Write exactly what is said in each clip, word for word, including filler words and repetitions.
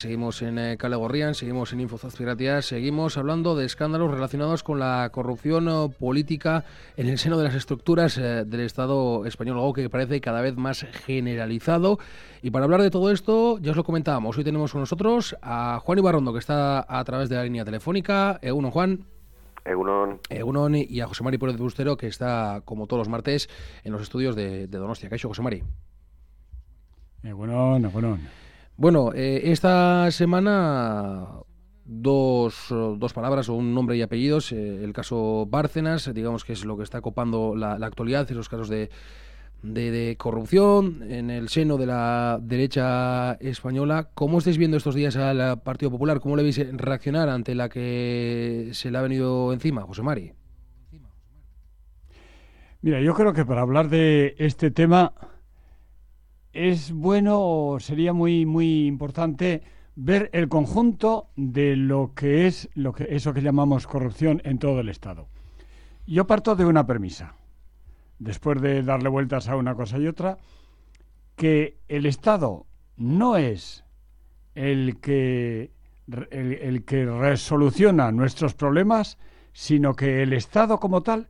Seguimos en eh, Kale Gorrian, seguimos en Infozazpiratia, seguimos hablando de escándalos relacionados con la corrupción eh, política en el seno de las estructuras eh, del Estado español, algo que parece cada vez más generalizado. Y para hablar de todo esto, ya os lo comentábamos, hoy tenemos con nosotros a Juan Ibarrondo, que está a través de la línea telefónica. Egunon, Juan. Egunon. Egunon, y a José Mari Pérez Bustero, que está, como todos los martes, en los estudios de, de Donostia. ¿Qué ha hecho, José Mari? Egunon, egunon. Bueno, eh, esta semana dos, dos palabras o un nombre y apellidos. Eh, el caso Bárcenas, digamos que es lo que está copando la, la actualidad, esos casos de, de, de corrupción en el seno de la derecha española. ¿Cómo estáis viendo estos días al Partido Popular? ¿Cómo le veis reaccionar ante la que se le ha venido encima, José Mari? Mira, yo creo que para hablar de este tema es bueno, o sería muy muy importante ver el conjunto de lo que es lo que eso que llamamos corrupción en todo el Estado. Yo parto de una premisa, después de darle vueltas a una cosa y otra, que el Estado no es el que el, el que resoluciona nuestros problemas, sino que el Estado como tal,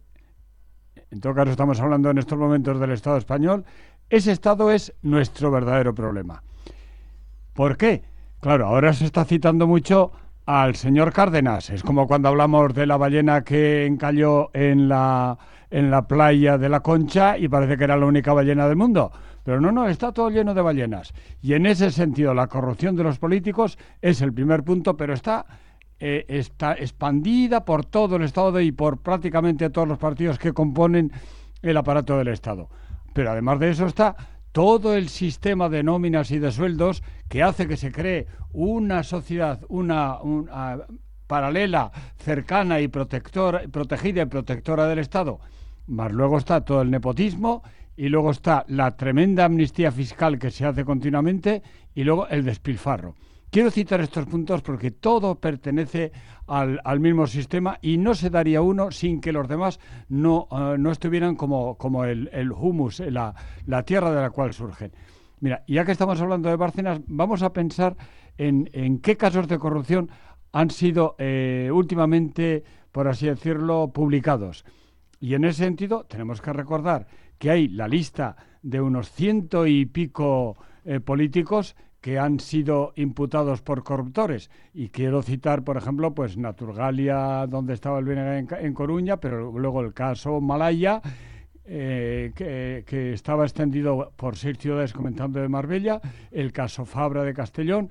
en todo caso estamos hablando en estos momentos del Estado español, ese Estado es nuestro verdadero problema. ¿Por qué? Claro, ahora se está citando mucho al señor Cárdenas. Es como cuando hablamos de la ballena que encalló en la, en la playa de La Concha y parece que era la única ballena del mundo. Pero no, no, está todo lleno de ballenas. Y en ese sentido, la corrupción de los políticos es el primer punto, pero está, eh, está expandida por todo el Estado y por prácticamente todos los partidos que componen el aparato del Estado. Pero además de eso está todo el sistema de nóminas y de sueldos que hace que se cree una sociedad, una, una paralela, cercana y protectora, protegida y protectora del Estado. Más luego está todo el nepotismo y luego está la tremenda amnistía fiscal que se hace continuamente y luego el despilfarro. Quiero citar estos puntos porque todo pertenece al, al mismo sistema y no se daría uno sin que los demás no, uh, no estuvieran como, como el, el humus, la, la tierra de la cual surgen. Mira, ya que estamos hablando de Bárcenas, vamos a pensar en, en qué casos de corrupción han sido eh, últimamente, por así decirlo, publicados. Y en ese sentido tenemos que recordar que hay la lista de unos ciento y pico eh, políticos que han sido imputados por corruptores. Y quiero citar, por ejemplo, pues Naturgalia, donde estaba el B N G en, en Coruña, pero luego el caso Malaya, eh, que, que estaba extendido por seis ciudades, comentando de Marbella, el caso Fabra de Castellón,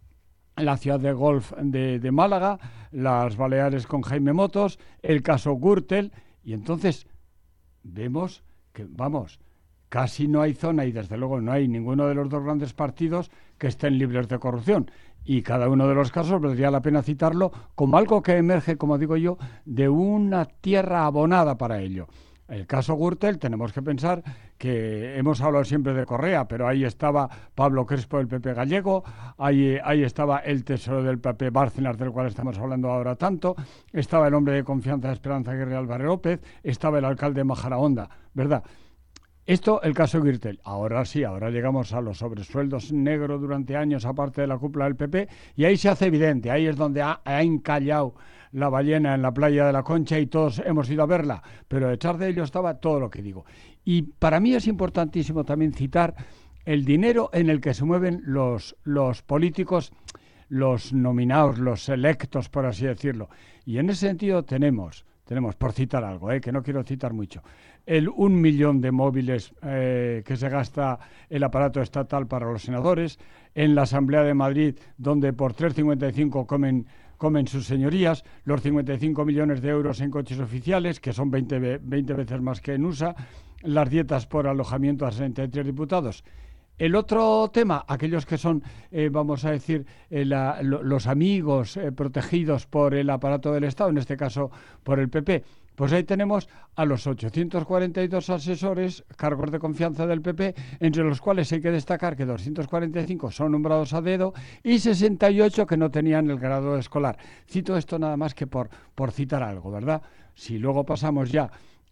la ciudad de golf de, de Málaga, las Baleares con Jaime Motos, el caso Gürtel, y entonces vemos que, vamos, casi no hay zona y desde luego no hay ninguno de los dos grandes partidos que estén libres de corrupción. Y cada uno de los casos valdría la pena citarlo como algo que emerge, como digo yo, de una tierra abonada para ello. El caso Gürtel, tenemos que pensar que hemos hablado siempre de Correa, pero ahí estaba Pablo Crespo del P P gallego, ahí, ahí estaba el tesorero del P P Bárcenas, del cual estamos hablando ahora tanto, estaba el hombre de confianza de Esperanza Aguirre Álvarez López, estaba el alcalde de Majadahonda, ¿verdad? Esto, el caso Gürtel. Ahora sí, ahora llegamos a los sobresueldos negros durante años, aparte de la cúpula del P P, y ahí se hace evidente, ahí es donde ha, ha encallado la ballena en la playa de La Concha y todos hemos ido a verla, pero detrás de ello estaba todo lo que digo. Y para mí es importantísimo también citar el dinero en el que se mueven los, los políticos, los nominados, los electos, por así decirlo. Y en ese sentido tenemos... Tenemos, por citar algo, eh, que no quiero citar mucho, el un millón de móviles eh, que se gasta el aparato estatal para los senadores, en la Asamblea de Madrid, donde por tres coma cincuenta y cinco comen, comen sus señorías, los cincuenta y cinco millones de euros en coches oficiales, que son veinte, veinte veces más que en U S A, las dietas por alojamiento a sesenta y tres diputados. El otro tema, aquellos que son, eh, vamos a decir, eh, la, lo, los amigos eh, protegidos por el aparato del Estado, en este caso por el P P, pues ahí tenemos a los ochocientos cuarenta y dos asesores, cargos de confianza del P P, entre los cuales hay que destacar que doscientos cuarenta y cinco son nombrados a dedo y sesenta y ocho que no tenían el grado escolar. Cito esto nada más que por, por citar algo, ¿verdad? Si luego pasamos ya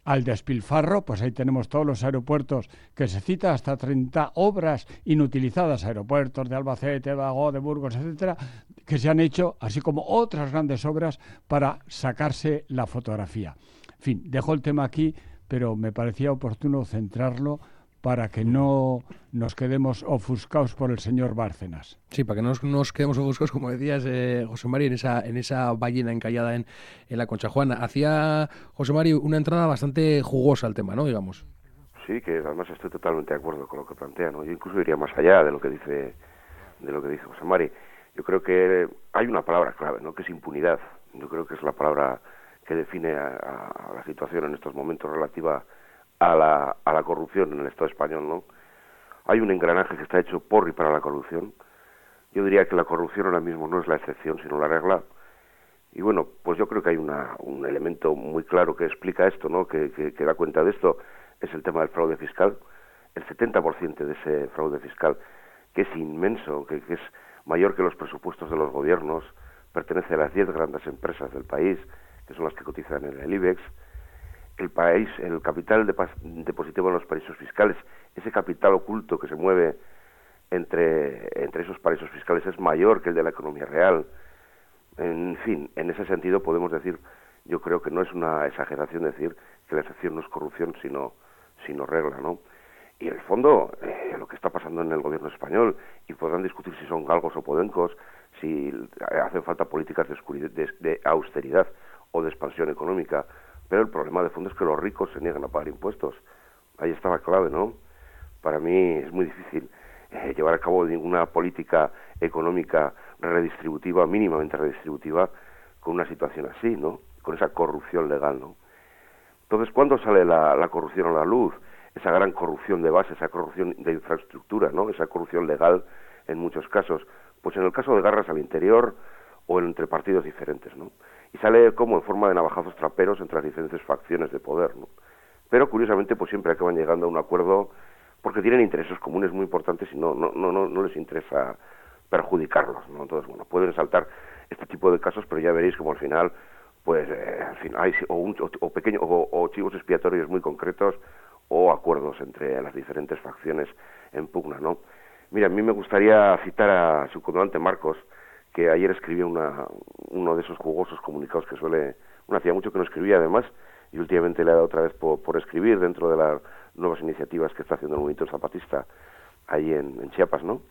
al despilfarro, pues ahí tenemos todos los aeropuertos que se cita, hasta treinta obras inutilizadas, aeropuertos de Albacete, de Bagó, de Burgos, etcétera, que se han hecho, así como otras grandes obras para sacarse la fotografía. En fin, dejo el tema aquí, pero me parecía oportuno centrarlo para que no nos quedemos ofuscados por el señor Bárcenas. Sí, para que no nos, nos quedemos ofuscados, como decías, eh, José Mari, en esa, en esa ballena encallada en, en la Concha Juana. Hacía, José Mari, una entrada bastante jugosa al tema, ¿no? Digamos. Sí, que además estoy totalmente de acuerdo con lo que plantea, ¿no? Yo incluso iría más allá de lo que dice, de lo que dice José Mari. Yo creo que hay una palabra clave, ¿no? Que es impunidad. Yo creo que es la palabra que define a, a, a la situación en estos momentos relativa a la, a la corrupción en el Estado español, ¿no? Hay un engranaje que está hecho por y para la corrupción. Yo diría que la corrupción ahora mismo no es la excepción, sino la regla. Y bueno, pues yo creo que hay una, un elemento muy claro que explica esto, ¿no? Que, que, que da cuenta de esto, es el tema del fraude fiscal. El setenta por ciento de ese fraude fiscal, que es inmenso, que, que es mayor que los presupuestos de los gobiernos, pertenece a las diez grandes empresas del país, que son las que cotizan en el IBEX. El país, el capital depositado en los paraísos fiscales, ese capital oculto que se mueve entre, entre esos paraísos fiscales es mayor que el de la economía real. En fin, en ese sentido podemos decir, yo creo que no es una exageración decir que la excepción no es corrupción, sino, sino regla, ¿no? Y en el fondo, eh, lo que está pasando en el gobierno español, y podrán discutir si son galgos o podencos, si hacen falta políticas de, de, de austeridad o de expansión económica, pero el problema de fondo es que los ricos se niegan a pagar impuestos. Ahí está la clave, ¿no? Para mí es muy difícil eh, llevar a cabo ninguna política económica redistributiva, mínimamente redistributiva, con una situación así, ¿no? Con esa corrupción legal, ¿no? Entonces, ¿cuándo sale la, la corrupción a la luz? Esa gran corrupción de base, esa corrupción de infraestructura, ¿no? Esa corrupción legal en muchos casos. Pues en el caso de guerras al interior o entre partidos diferentes, ¿no? Y sale como en forma de navajazos traperos entre las diferentes facciones de poder, ¿no? Pero curiosamente pues siempre acaban llegando a un acuerdo porque tienen intereses comunes muy importantes y no no no no, no les interesa perjudicarlos, ¿no? Entonces, bueno, pueden saltar este tipo de casos, pero ya veréis como al final pues eh, al final hay o, un, o, o pequeños o, o chivos expiatorios muy concretos o acuerdos entre las diferentes facciones en pugna, ¿no? Mira, a mí me gustaría citar a su comandante Marcos, que ayer escribió una, uno de esos jugosos comunicados que suele, bueno, hacía mucho que no escribía además, y últimamente le ha dado otra vez por, por escribir dentro de las nuevas iniciativas que está haciendo el movimiento zapatista ahí en, en Chiapas, ¿no?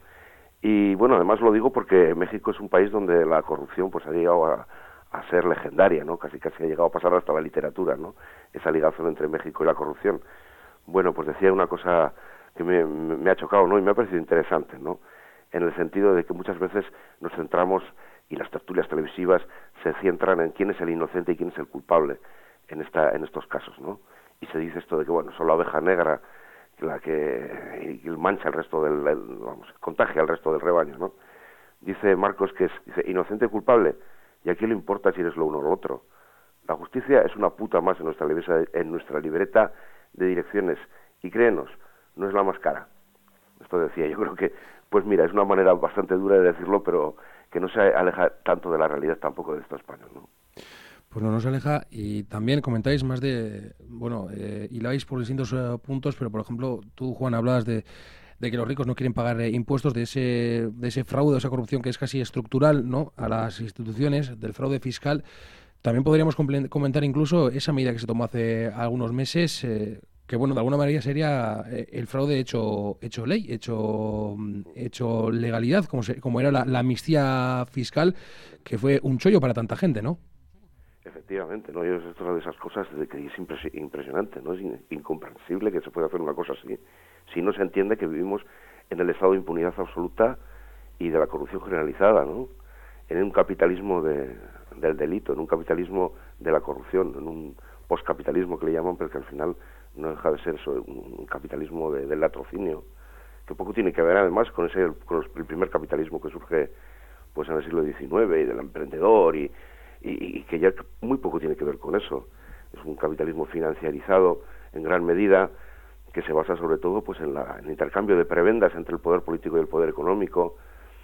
Y bueno, además lo digo porque México es un país donde la corrupción pues ha llegado a, a ser legendaria, ¿no? Casi casi ha llegado a pasar hasta la literatura, ¿no? Esa ligación entre México y la corrupción. Bueno, pues decía una cosa que me, me ha chocado, ¿no? Y me ha parecido interesante, ¿no? En el sentido de que muchas veces nos centramos, y las tertulias televisivas se centran en quién es el inocente y quién es el culpable en esta en estos casos, ¿no? Y se dice esto de que, bueno, son la oveja negra la que y mancha el resto del, el, vamos, contagia al resto del rebaño, ¿no? Dice Marcos que es, dice, inocente y culpable, y aquí le importa si eres lo uno o lo otro. La justicia es una puta más en nuestra libreta, en nuestra libreta de direcciones, y créenos, no es la más cara. Esto decía, yo creo que, pues mira, es una manera bastante dura de decirlo, pero que no se aleja tanto de la realidad tampoco de Estado español, ¿no? Pues no nos aleja, y también comentáis más de, bueno, eh, hiláis por distintos eh, puntos, pero por ejemplo, tú, Juan, hablabas de, de que los ricos no quieren pagar eh, impuestos, de ese, de ese fraude, de esa corrupción que es casi estructural, ¿no?, a las instituciones, del fraude fiscal. También podríamos comentar incluso esa medida que se tomó hace algunos meses, eh, que bueno, de alguna manera sería eh, el fraude hecho hecho ley, hecho hecho legalidad, como se, como era la, la amnistía fiscal, que fue un chollo para tanta gente, ¿no? Efectivamente, ¿no? Y es otra de esas cosas de que es impresionante, ¿no? Es incomprensible que se pueda hacer una cosa así, si no se entiende que vivimos en el estado de impunidad absoluta y de la corrupción generalizada, ¿no? En un capitalismo de, del delito, en un capitalismo de la corrupción, en un postcapitalismo que le llaman, pero que al final no deja de ser eso, un capitalismo de, del latrocinio, que poco tiene que ver además con ese con el primer capitalismo que surge pues en el siglo diecinueve, y del emprendedor, y, y, y que ya muy poco tiene que ver con eso. Es un capitalismo financiarizado en gran medida, que se basa sobre todo pues en, la, en el intercambio de prebendas entre el poder político y el poder económico,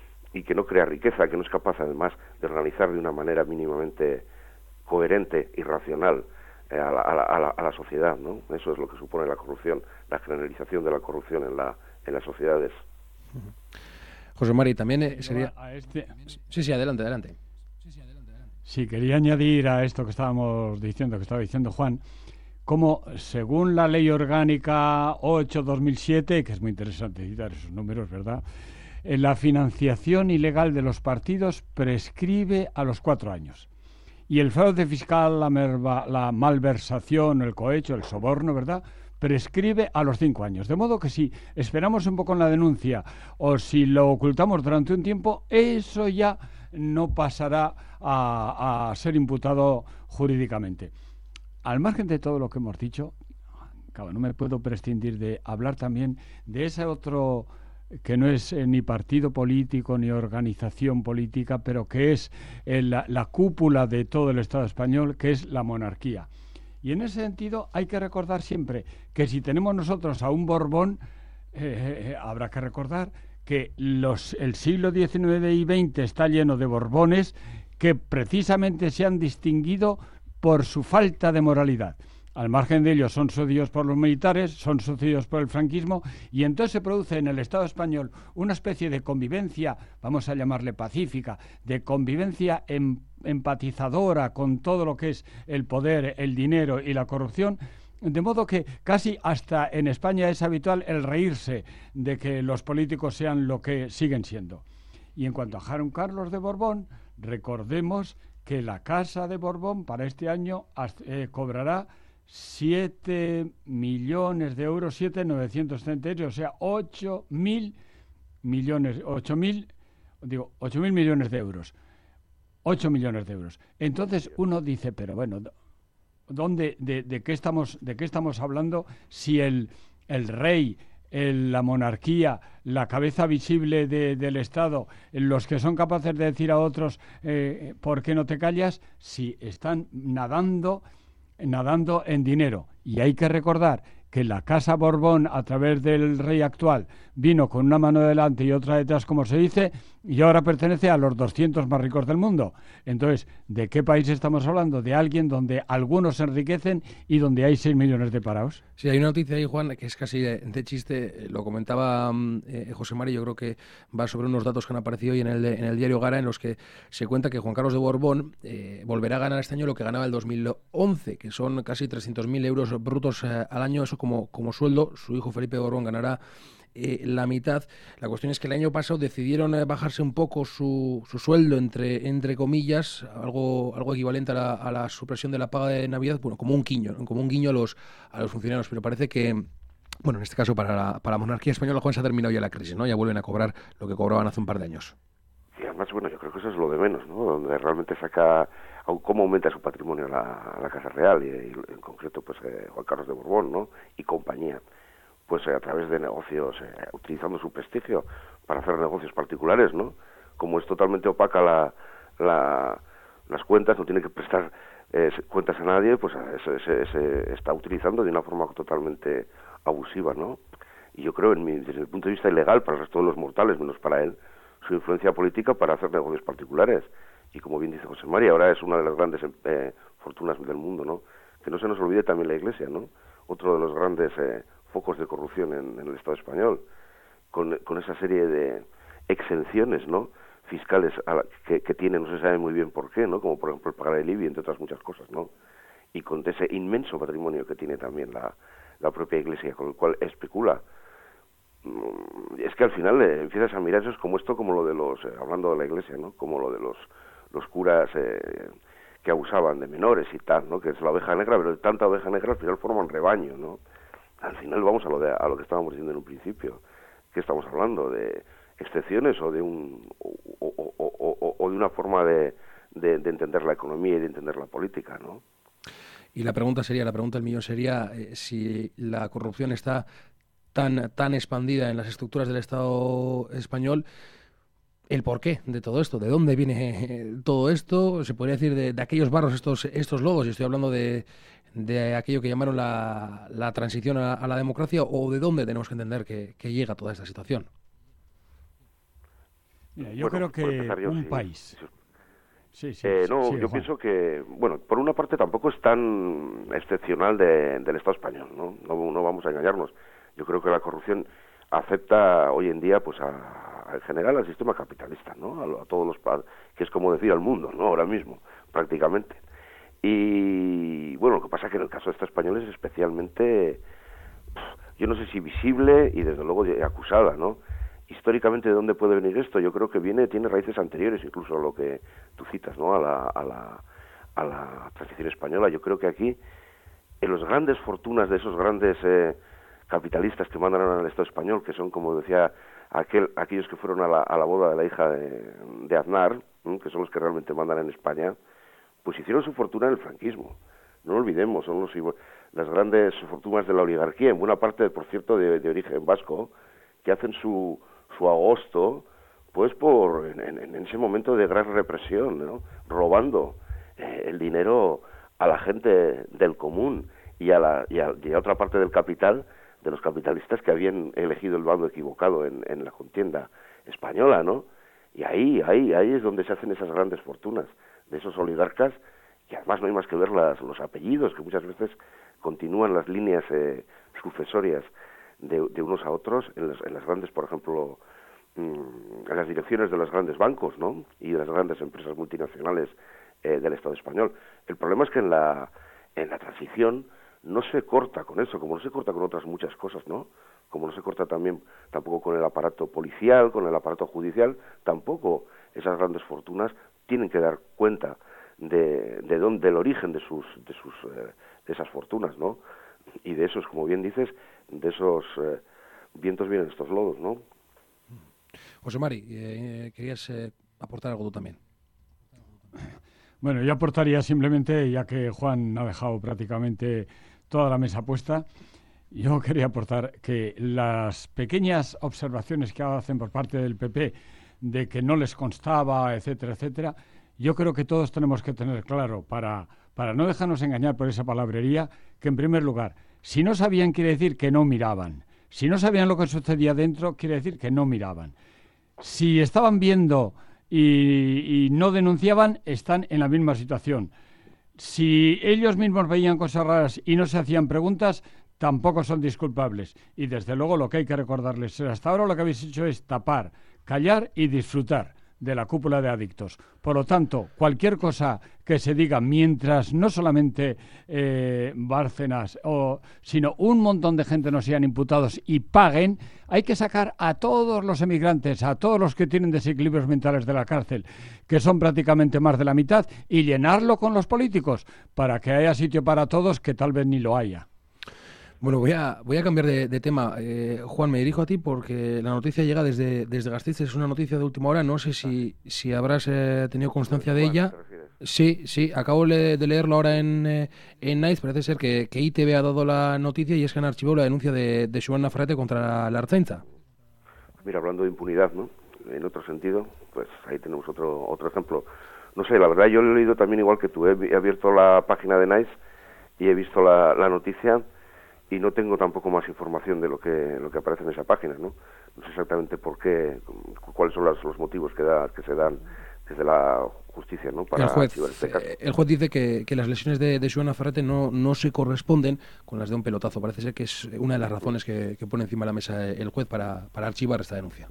y que no crea riqueza, que no es capaz además de organizar de una manera mínimamente coherente y racional eh, a, la, a, la, a la sociedad, ¿no? Eso es lo que supone la corrupción, la generalización de la corrupción en la en las sociedades. José Mari, también eh, sería... A este... Sí, sí, adelante, adelante. Sí, quería añadir a esto que estábamos diciendo, que estaba diciendo Juan, como según la Ley Orgánica ocho barra dos mil siete, que es muy interesante citar esos números, ¿verdad?, en la financiación ilegal de los partidos prescribe a los cuatro años. Y el fraude fiscal, la, merva, la malversación, el cohecho, el soborno, ¿verdad?, prescribe a los cinco años. De modo que si esperamos un poco en la denuncia o si lo ocultamos durante un tiempo, eso ya no pasará a, a ser imputado jurídicamente. Al margen de todo lo que hemos dicho, claro, no me puedo prescindir de hablar también de ese otro que no es eh, ni partido político ni organización política, pero que es eh, la, la cúpula de todo el Estado español, que es la monarquía. Y en ese sentido hay que recordar siempre que si tenemos nosotros a un Borbón, eh, eh, habrá que recordar que los, el siglo diecinueve y veinte está lleno de Borbones que precisamente se han distinguido por su falta de moralidad. Al margen de ellos son sucedidos por los militares, son sucedidos por el franquismo, y entonces se produce en el Estado español una especie de convivencia, vamos a llamarle pacífica, de convivencia em, empatizadora con todo lo que es el poder, el dinero y la corrupción, de modo que casi hasta en España es habitual el reírse de que los políticos sean lo que siguen siendo. Y en cuanto a Juan Carlos de Borbón, recordemos que la Casa de Borbón para este año eh, cobrará siete millones de euros, siete mil novecientos treinta y tres, o sea, ocho mil millones, ocho mil, digo, ocho mil millones de euros. ocho millones de euros. Entonces uno dice, pero bueno, ¿dónde, de, de qué estamos, de qué estamos hablando si el, el rey, el, la monarquía, la cabeza visible de, del Estado, los que son capaces de decir a otros, eh, ¿por qué no te callas?, si están nadando... nadando en dinero? Y hay que recordar que la Casa Borbón, a través del rey actual, vino con una mano delante y otra detrás, como se dice, y ahora pertenece a los doscientos más ricos del mundo. Entonces, ¿de qué país estamos hablando? De alguien donde algunos se enriquecen y donde hay seis millones de parados. Sí, hay una noticia ahí, Juan, que es casi de, de chiste, lo comentaba eh, José Mari, yo creo que va sobre unos datos que han aparecido hoy en el, en el diario Gara, en los que se cuenta que Juan Carlos de Borbón eh, volverá a ganar este año lo que ganaba el dos mil once, que son casi trescientos mil euros brutos eh, al año, eso como, como sueldo. Su hijo Felipe de Borbón ganará Eh, la mitad. La cuestión es que el año pasado decidieron eh, bajarse un poco su, su sueldo, entre entre comillas, algo algo equivalente a la, a la supresión de la paga de Navidad, bueno, como un guiño, como un guiño a los a los funcionarios, pero parece que, bueno, en este caso para la, para la monarquía española, Juan, se ha terminado ya la crisis, ¿no? Ya vuelven a cobrar lo que cobraban hace un par de años. Y además, bueno, yo creo que eso es lo de menos, ¿no? Donde realmente saca cómo aumenta su patrimonio la, la Casa Real, y, y en concreto pues eh, Juan Carlos de Borbón, ¿no?, y compañía, pues eh, a través de negocios, eh, utilizando su prestigio para hacer negocios particulares, ¿no? Como es totalmente opaca la, la, las cuentas, no tiene que prestar eh, cuentas a nadie, pues se, se, se está utilizando de una forma totalmente abusiva, ¿no? Y yo creo, en mi, desde el punto de vista ilegal para el resto de los mortales, menos para él, su influencia política para hacer negocios particulares. Y como bien dice José María, ahora es una de las grandes eh, fortunas del mundo, ¿no? Que no se nos olvide también la Iglesia, ¿no? Otro de los grandes eh, focos de corrupción en, en el Estado español, con, con esa serie de exenciones, ¿no?, fiscales a la, que, que tiene, no se sabe muy bien por qué, ¿no?, como por ejemplo el pagar el I B I, entre otras muchas cosas, ¿no?, y con ese inmenso patrimonio que tiene también la, la propia Iglesia, con el cual especula. Es que al final eh, empiezas a mirar eso, es como esto, como lo de los, eh, hablando de la Iglesia, ¿no?, como lo de los, los curas eh, que abusaban de menores y tal, ¿no?, que es la oveja negra, pero tanta oveja negra al final forman rebaño, ¿no? Al final vamos a lo de, a lo que estábamos diciendo en un principio. ¿Qué estamos hablando? ¿De excepciones o de un o, o, o, o, o de una forma de, de, de entender la economía y de entender la política, ¿no? Y la pregunta sería, la pregunta del millón sería eh, si la corrupción está tan tan expandida en las estructuras del Estado español, el porqué de todo esto, de dónde viene todo esto, se podría decir de, de aquellos barros, estos estos lodos, y estoy hablando de de aquello que llamaron la, la transición a, a la democracia, o de dónde tenemos que entender que, que llega toda esta situación. Mira, yo bueno, creo que yo, un sí, país, Sí, sí, eh, sí, no, sí, yo Juan. pienso que, bueno, por una parte tampoco es tan excepcional de, del Estado español, ¿no? ¿no? No vamos a engañarnos. Yo creo que la corrupción afecta hoy en día, pues, a, a en general al sistema capitalista, ¿no? A, a todos los, que es como decir al mundo, ¿no? Ahora mismo, prácticamente. Y, bueno, lo que pasa es que en el caso de estos españoles es especialmente, yo no sé si visible y desde luego acusada, ¿no? Históricamente, ¿de dónde puede venir esto? Yo creo que viene, tiene raíces anteriores incluso a lo que tú citas, ¿no? A la, a la, a la transición española. Yo creo que aquí, en las grandes fortunas de esos grandes eh, capitalistas que mandan al Estado español, que son, como decía, aquel, aquellos que fueron a la, a la boda de la hija de, de Aznar, ¿eh? Que son los que realmente mandan en España, pues hicieron su fortuna en el franquismo. No lo olvidemos, son los, las grandes fortunas de la oligarquía, en buena parte, por cierto, de, de origen vasco, que hacen su su agosto, pues por en, en, en ese momento de gran represión, ¿no? Robando eh, el dinero a la gente del común y a, la, y, a, y a otra parte del capital, de los capitalistas que habían elegido el bando equivocado en, en la contienda española, ¿no? Y ahí, ahí, ahí es donde se hacen esas grandes fortunas de esos oligarcas, que además no hay más que ver las, los apellidos, que muchas veces continúan las líneas eh, sucesorias De, de unos a otros en las, en las grandes, por ejemplo, mmm, en las direcciones de los grandes bancos, ¿no? Y de las grandes empresas multinacionales eh, del Estado español. El problema es que en la en la transición no se corta con eso, como no se corta con otras muchas cosas, ¿no? Como no se corta también tampoco con el aparato policial, con el aparato judicial, tampoco esas grandes fortunas tienen que dar cuenta de de dónde, del origen de sus de sus eh, de esas fortunas, ¿no? Y de esos, como bien dices, de esos eh, vientos vienen estos lodos, ¿no? José Mari, eh, querías eh, aportar algo tú también. Bueno, yo aportaría simplemente, ya que Juan ha dejado prácticamente toda la mesa puesta, yo quería aportar que las pequeñas observaciones que hacen por parte del P P de que no les constaba, etcétera, etcétera, yo creo que todos tenemos que tener claro, para, para no dejarnos engañar por esa palabrería, que en primer lugar, si no sabían quiere decir que no miraban. Si no sabían lo que sucedía dentro, quiere decir que no miraban. Si estaban viendo y, y no denunciaban, están en la misma situación. Si ellos mismos veían cosas raras y no se hacían preguntas, tampoco son disculpables. Y desde luego lo que hay que recordarles es, hasta ahora lo que habéis hecho es tapar, callar y disfrutar de la cúpula de adictos. Por lo tanto, cualquier cosa que se diga, mientras no solamente eh, Bárcenas, o, sino un montón de gente no sean imputados y paguen, hay que sacar a todos los emigrantes, a todos los que tienen desequilibrios mentales de la cárcel, que son prácticamente más de la mitad, y llenarlo con los políticos para que haya sitio para todos, que tal vez ni lo haya. Bueno, voy a, voy a cambiar de, de tema. Eh, Juan, me dirijo a ti porque la noticia llega desde, desde Gasteiz, es una noticia de última hora, no sé si, si habrás eh, tenido constancia de ella. Sí, sí, acabo de leerlo ahora en, eh, en Nice, parece ser que, que I T V ha dado la noticia y es que han archivado la denuncia de, de Joan Nafarrete contra la Ertzaintza. Mira, hablando de impunidad, ¿no? En otro sentido, pues ahí tenemos otro otro ejemplo. No sé, la verdad yo lo he leído también igual que tú, he, he abierto la página de Nice y he visto la, la noticia y no tengo tampoco más información de lo que lo que aparece en esa página, ¿no? No sé exactamente por qué, cuáles son los, los motivos que da que se dan desde la justicia, ¿no? Para el juez, este caso. El juez dice que, que las lesiones de, de Joan Nafarrete no, no se corresponden con las de un pelotazo. Parece ser que es una de las razones que, que pone encima de la mesa el juez para, para archivar esta denuncia.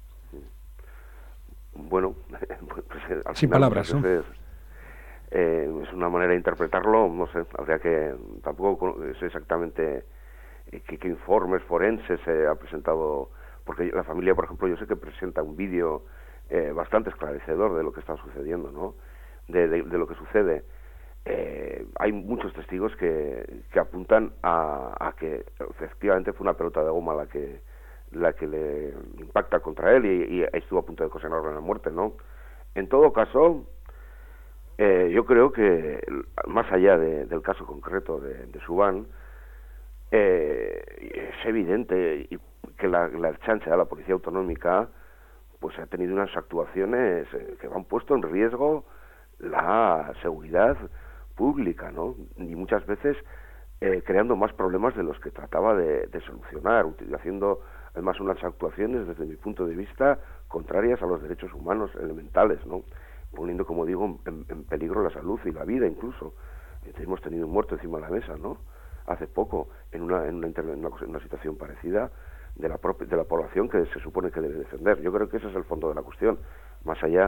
Bueno, pues, al sin final, palabras, pues, ¿no? es, eh, es una manera de interpretarlo, no sé, habría que, tampoco sé exactamente eh, qué, qué informes forenses se ha presentado, porque la familia, por ejemplo, yo sé que presenta un vídeo eh, bastante esclarecedor de lo que está sucediendo, ¿no? De, de, de lo que sucede. Eh, hay muchos testigos que, que apuntan a, a que efectivamente fue una pelota de goma la que la que le impacta contra él y, y estuvo a punto de ocasionarle la muerte, ¿no? En todo caso, eh, yo creo que más allá de, del caso concreto de, de Subán, eh, es evidente que la, la Ertzaintza, la Policía Autonómica, pues ha tenido unas actuaciones que han puesto en riesgo la seguridad pública, ¿no? Y muchas veces eh, creando más problemas de los que trataba de, de solucionar, haciendo además unas actuaciones, desde mi punto de vista, contrarias a los derechos humanos elementales, ¿no? poniendo, como digo, en, en peligro la salud y la vida incluso. Hemos tenido un muerto encima de la mesa, ¿no? Hace poco, en una, en una, en una, en una situación parecida de la, propia, de la población que se supone que debe defender. Yo creo que ese es el fondo de la cuestión, más allá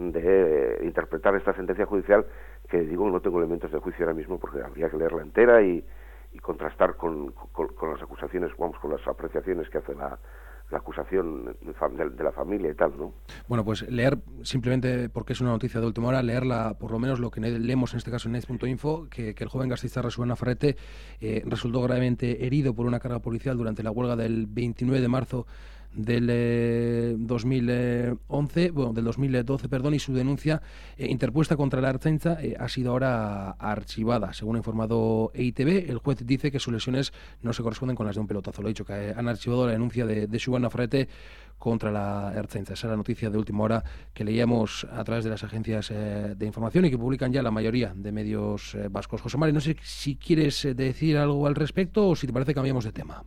de interpretar esta sentencia judicial, que digo, no tengo elementos de juicio ahora mismo porque habría que leerla entera y, y contrastar con, con, con las acusaciones, vamos, con las apreciaciones que hace la, la acusación de, de la familia y tal, ¿no? Bueno, pues leer, simplemente porque es una noticia de última hora, leerla, por lo menos lo que leemos en este caso en Nez punto info, que, que el joven gasista Rubén Nafarrete eh, resultó gravemente herido por una carga policial durante la huelga del veintinueve de marzo del eh, dos mil once, bueno, del dos mil doce, perdón, y su denuncia eh, interpuesta contra la Ertzaintza eh, ha sido ahora archivada. Según ha informado E I Te Be, el juez dice que sus lesiones no se corresponden con las de un pelotazo. Lo he dicho, que eh, han archivado la denuncia de, de Rubén Nafarrete contra la Ertzaintza. Esa es la noticia de última hora que leíamos a través de las agencias eh, de información y que publican ya la mayoría de medios eh, vascos. José Mari, no sé si quieres eh, decir algo al respecto o si te parece cambiamos de tema.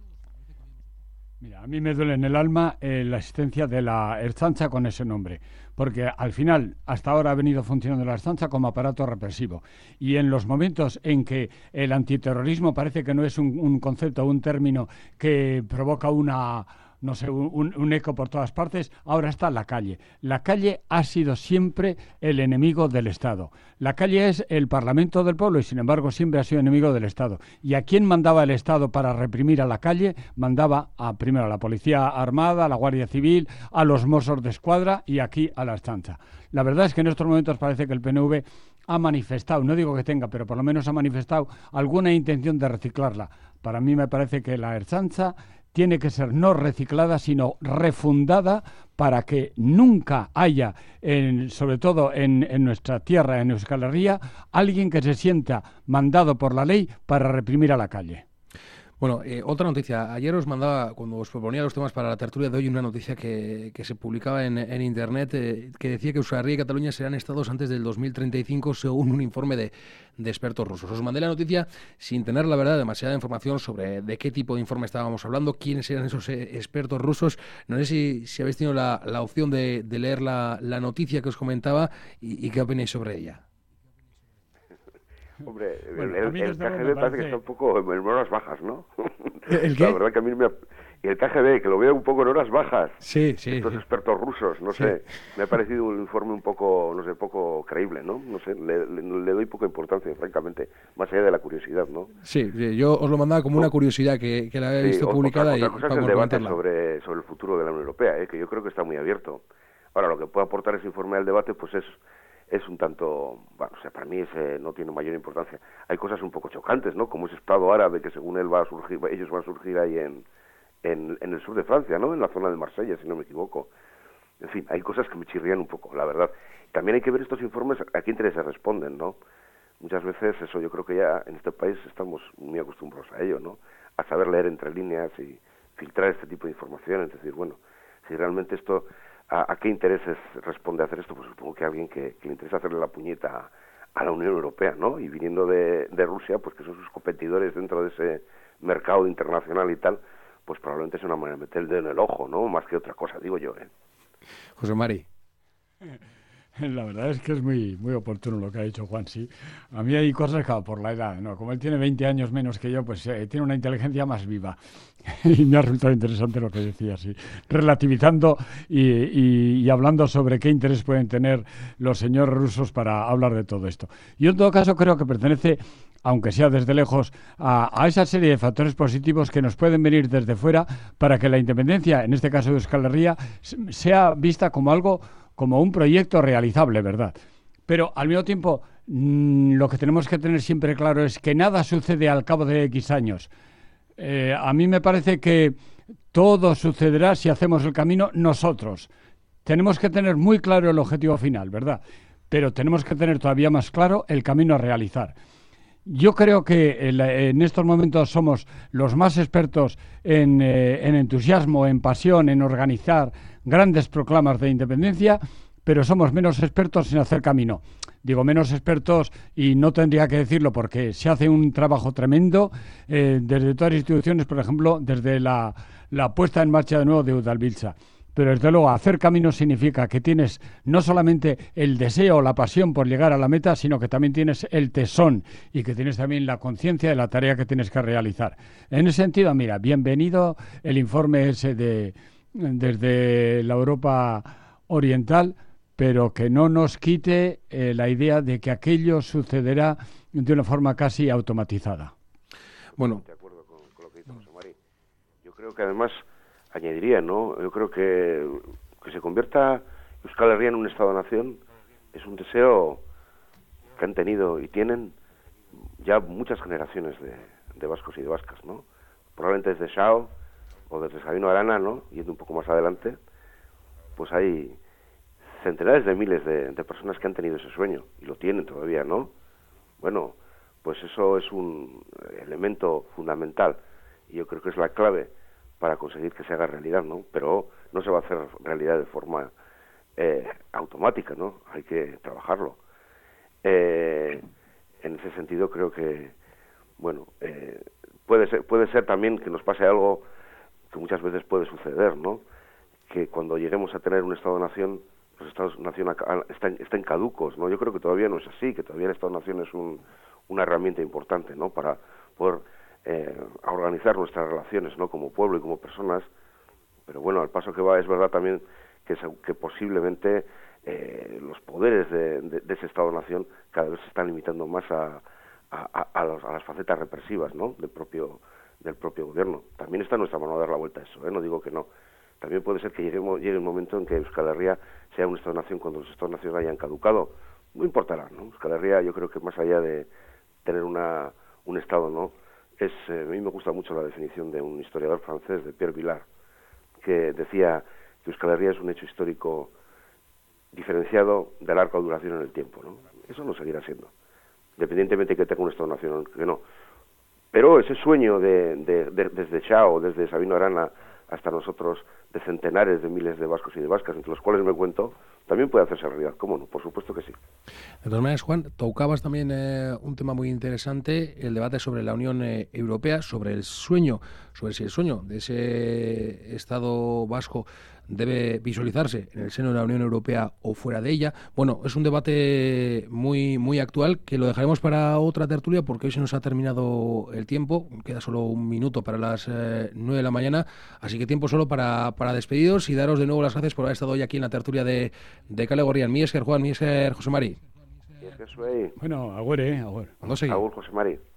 Mira, a mí me duele en el alma eh, la existencia de la Ertzaintza con ese nombre, porque al final, hasta ahora ha venido funcionando la Ertzaintza como aparato represivo. Y en los momentos en que el antiterrorismo parece que no es un, un concepto, un término que provoca una... no sé, un, un eco por todas partes, ahora está la calle. La calle ha sido siempre el enemigo del Estado. La calle es el Parlamento del pueblo y, sin embargo, siempre ha sido enemigo del Estado. ¿Y a quién mandaba el Estado para reprimir a la calle? Mandaba a, primero a la Policía Armada, a la Guardia Civil, a los Mossos de Escuadra y aquí a la Ertzaintza. La verdad es que en estos momentos parece que el P N V ha manifestado, no digo que tenga, pero por lo menos ha manifestado alguna intención de reciclarla. Para mí me parece que la Ertzaintza tiene que ser no reciclada, sino refundada para que nunca haya, en, sobre todo en, en nuestra tierra, en Euskal Herria, alguien que se sienta mandado por la ley para reprimir a la calle. Bueno, eh, otra noticia. Ayer os mandaba, cuando os proponía los temas para la tertulia de hoy, una noticia que, que se publicaba en, en Internet eh, que decía que Euskal Herria y Cataluña serán estados antes del dos mil treinta y cinco, según un informe de, de expertos rusos. Os mandé la noticia sin tener, la verdad, demasiada información sobre de qué tipo de informe estábamos hablando, quiénes eran esos eh, expertos rusos. No sé si, si habéis tenido la, la opción de, de leer la, la noticia que os comentaba y, y qué opináis sobre ella. Hombre, bueno, el, el, el K G B parece... parece que está un poco en horas bajas, ¿no? ¿El qué? La verdad que a mí me ha... Y el K G B, que lo veo un poco en horas bajas. Sí, sí. Estos sí. expertos rusos, no sí. sé. Me ha parecido un informe un poco, no sé, poco creíble, ¿no? No sé, le, le, le doy poca importancia, francamente, más allá de la curiosidad, ¿no? Sí, yo os lo mandaba como una curiosidad que, que la había visto sí, publicada. Otra, otra cosa y es el debate sobre, sobre el futuro de la Unión Europea, ¿eh? Que yo creo que está muy abierto. Ahora, lo que puede aportar ese informe al debate, pues es... es un tanto, bueno, o sea, para mí ese no tiene mayor importancia. Hay cosas un poco chocantes, ¿no? Como ese Estado árabe que según él va a surgir, ellos van a surgir ahí en, en, en el sur de Francia, ¿no? En la zona de Marsella, si no me equivoco. En fin, hay cosas que me chirrían un poco, la verdad. También hay que ver estos informes a qué intereses responden, ¿no? Muchas veces eso, yo creo que ya en este país estamos muy acostumbrados a ello, ¿no? A saber leer entre líneas y filtrar este tipo de información, es decir, bueno, si realmente esto... ¿A, ¿A qué intereses responde hacer esto? Pues supongo que a alguien que, que le interesa hacerle la puñeta a, a la Unión Europea, ¿no? Y viniendo de, de Rusia, pues que son sus competidores dentro de ese mercado internacional y tal, pues probablemente es una manera de meter el dedo en el ojo, ¿no? Más que otra cosa, digo yo, ¿eh? José Mari. La verdad es que es muy muy oportuno lo que ha dicho Juan, sí. A mí hay cosas, claro, por la edad, ¿no? Como él tiene veinte años menos que yo, pues eh, tiene una inteligencia más viva. Y me ha resultado interesante lo que decía, sí. Relativizando y, y, y hablando sobre qué interés pueden tener los señores rusos para hablar de todo esto. Yo, en todo caso, creo que pertenece, aunque sea desde lejos, a, a esa serie de factores positivos que nos pueden venir desde fuera para que la independencia, en este caso de Euskal Herria, sea vista como algo... como un proyecto realizable, ¿verdad? Pero al mismo tiempo, mmm, lo que tenemos que tener siempre claro es que nada sucede al cabo de X años. Eh, a mí me parece que todo sucederá si hacemos el camino nosotros. Tenemos que tener muy claro el objetivo final, ¿verdad? Pero tenemos que tener todavía más claro el camino a realizar. Yo creo que en estos momentos somos los más expertos en, eh, en entusiasmo, en pasión, en organizar grandes proclamas de independencia, pero somos menos expertos en hacer camino. Digo menos expertos y no tendría que decirlo porque se hace un trabajo tremendo eh, desde todas las instituciones, por ejemplo, desde la, la puesta en marcha de nuevo de Udalbiltza. pero desde luego hacer camino significa que tienes no solamente el deseo o la pasión por llegar a la meta, sino que también tienes el tesón y que tienes también la conciencia de la tarea que tienes que realizar. En ese sentido, mira, bienvenido el informe ese de desde la Europa Oriental, pero que no nos quite eh, la idea de que aquello sucederá de una forma casi automatizada. Bueno, de acuerdo con, con lo que dice José Mari. Yo creo que además añadiría, ¿no? Yo creo que que se convierta Euskal Herria en un Estado-nación es un deseo que han tenido y tienen ya muchas generaciones de, de vascos y de vascas, ¿no? Probablemente desde Shao o desde Sabino Arana, ¿no? Yendo un poco más adelante, pues hay centenares de miles de, de personas que han tenido ese sueño y lo tienen todavía, ¿no? Bueno, pues eso es un elemento fundamental y yo creo que es la clave para conseguir que se haga realidad, ¿no? Pero no se va a hacer realidad de forma eh, automática, ¿no? Hay que trabajarlo. Eh, en ese sentido creo que, bueno, eh, puede ser, puede ser también que nos pase algo que muchas veces puede suceder, ¿no? Que cuando lleguemos a tener un Estado-nación, los Estados-nación están, están caducos, ¿no? Yo creo que todavía no es así, que todavía el Estado-nación es un, una herramienta importante, ¿no? Para poder eh, organizar nuestras relaciones, ¿no? Como pueblo y como personas. Pero bueno, al paso que va, es verdad también que, se, que posiblemente eh, los poderes de, de, de ese Estado-nación cada vez se están limitando más a, a, a, los, a las facetas represivas, ¿no? Del propio, del propio gobierno. También está en nuestra mano dar la vuelta a eso, ¿eh? No digo que no. También puede ser que lleguemos, llegue un momento en que Euskal Herria sea un Estado-nación cuando los Estados-nación hayan caducado. No importará, ¿no? Euskal Herria, yo creo que más allá de tener una, un Estado, ¿no? Es, eh, a mí me gusta mucho la definición de un historiador francés, de Pierre Vilar, que decía que Euskal Herria es un hecho histórico diferenciado de larga duración en el tiempo, ¿no? Eso no seguirá siendo, independientemente de que tenga un Estado-nación que no. Pero ese sueño de, de, de, desde Chao, desde Sabino Arana hasta nosotros, de centenares de miles de vascos y de vascas, entre los cuales me cuento, también puede hacerse realidad. ¿Cómo no? Por supuesto que sí. De todas maneras, Juan, tocabas también eh, un tema muy interesante, el debate sobre la Unión eh, Europea, sobre el sueño, sobre si el sueño de ese Estado vasco debe visualizarse en el seno de la Unión Europea o fuera de ella. Bueno, es un debate muy muy actual que lo dejaremos para otra tertulia porque hoy se nos ha terminado el tiempo, queda solo un minuto para las eh, nueve de la mañana, así que tiempo solo para, para despedidos y daros de nuevo las gracias por haber estado hoy aquí en la tertulia de, de Kale Gorrian. Mi esker, Juan, mi esker, José Mari. Bueno, agur, eh, agur. Agur, José Mari.